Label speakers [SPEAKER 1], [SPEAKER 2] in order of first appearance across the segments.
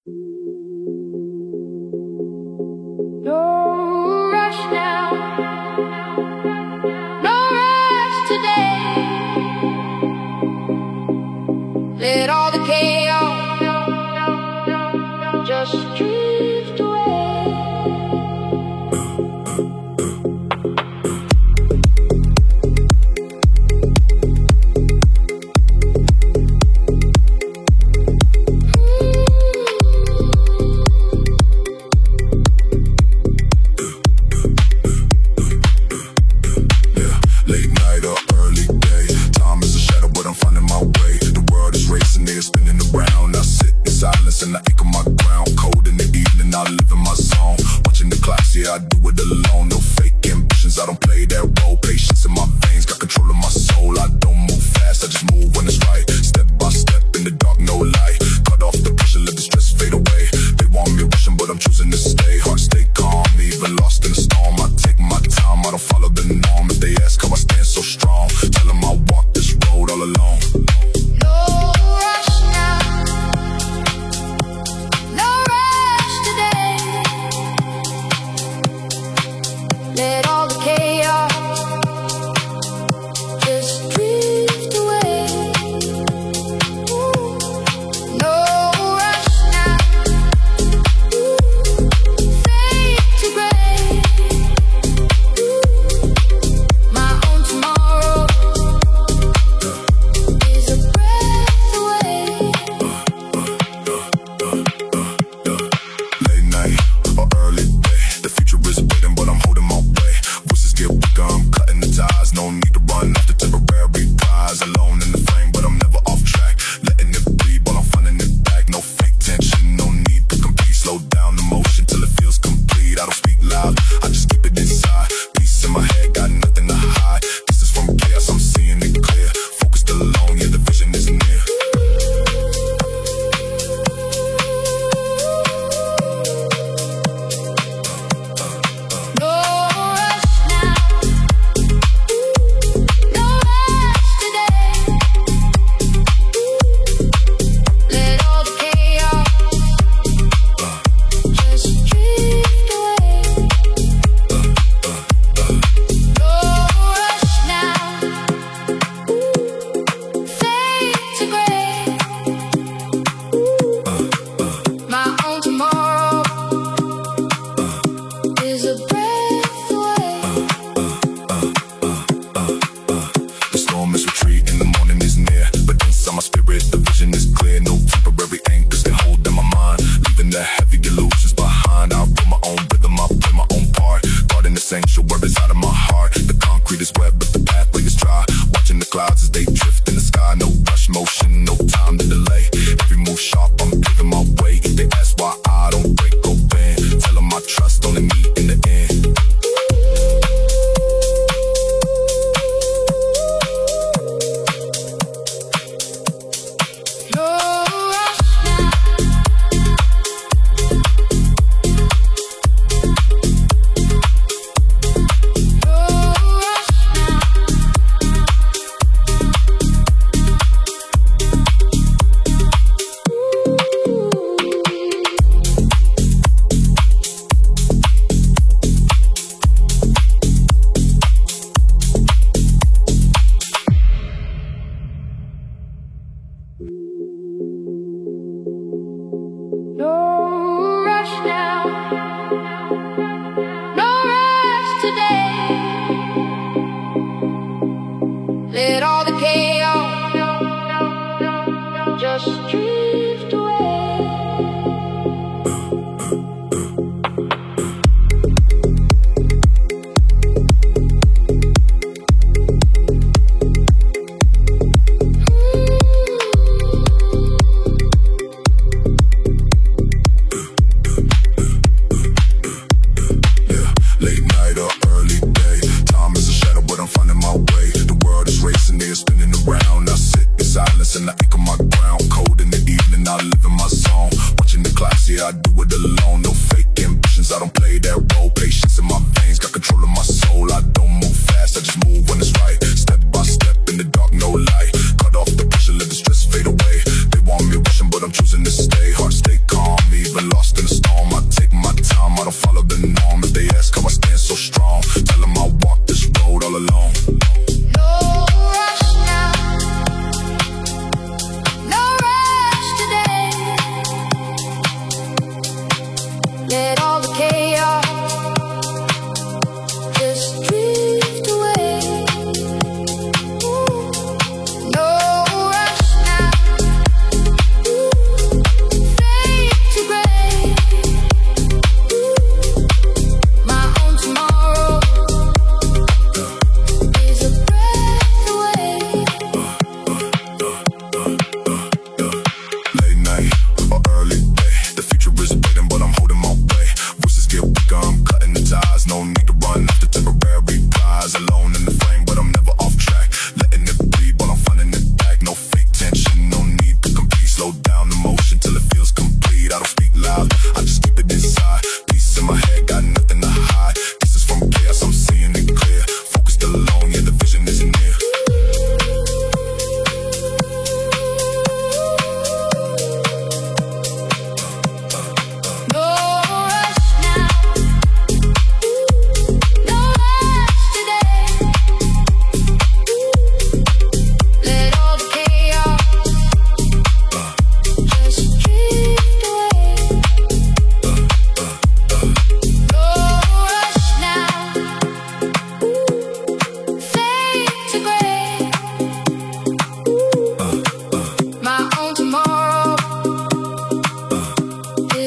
[SPEAKER 1] No rush now, no rush today. Let all the chaos just drift away.
[SPEAKER 2] I do it alone, no fake ambitions. I don't play that role. Patience in my veins, got control of my soul. I don't move fast, I just move when it's right. Step by step in the dark, no light. Cut off the pressure, let the stress fade away. They want me rushing, but I'm choosing to stay. Heart stay calm, even lost in the storm. I take my time, I don't follow the norm. If they ask how I stand so strong, tell them I walk this road all alone.
[SPEAKER 1] Let all the chaos just drift away. No rush now. Fade to gray. My own tomorrow is a breath away.
[SPEAKER 2] Late night or early day, the future is waiting, but I'm holding my way. Voices get weaker, I'm cutting the ties. No need to run after temporary prize. Alone in the frame, but I'm never off track. Letting it breathe while I'm finding it back. No fake tension, no need to compete. Slow down the motion till it feels complete. I don't speak loud, I just keep it inside. Peace in my head, got nothing to hide. This is from chaos, I'm seeing it clear. Focused alone, yeah, the vision is near. Sanctuary out of my heart. The concrete is wet, but the pathway is dry. Watching the clouds as they drift in the sky. No rush motion, no time to delay. Every move sharp, I'm paving my way. If they ask why I don't break or bend, tell them I trust only me in the end.
[SPEAKER 1] No rush now, no rush today. Let all the chaos just drift away.
[SPEAKER 2] And I anchor my ground, cold in the evening, I live in my zone. Watching the clouds, yeah, I do it alone. No fake ambitions, I don't play that role. Patience in my veins, got control of my soul. I don't move fast, I just move when it's right. Step by step in the dark, no light. Cut off the pressure, let the stress fade away. They want me rushing, but I'm choosing to stay. Heart stay calm,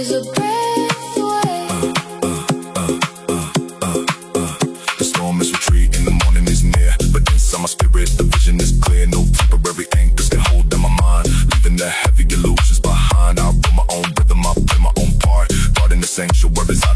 [SPEAKER 1] is a breath away.
[SPEAKER 2] The storm is retreating, the morning is near, but inside my spirit the vision is clear. No temporary anchors can hold in my mind, leaving the heavy illusions behind. I wrote my own rhythm, I play my own part, guarding the sanctuaries